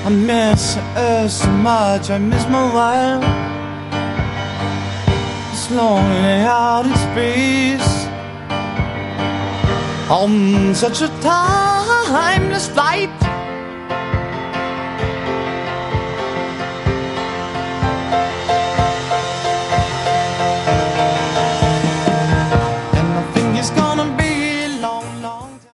I miss her so much, I miss my life. This lonely out in space, on such a timeless flight.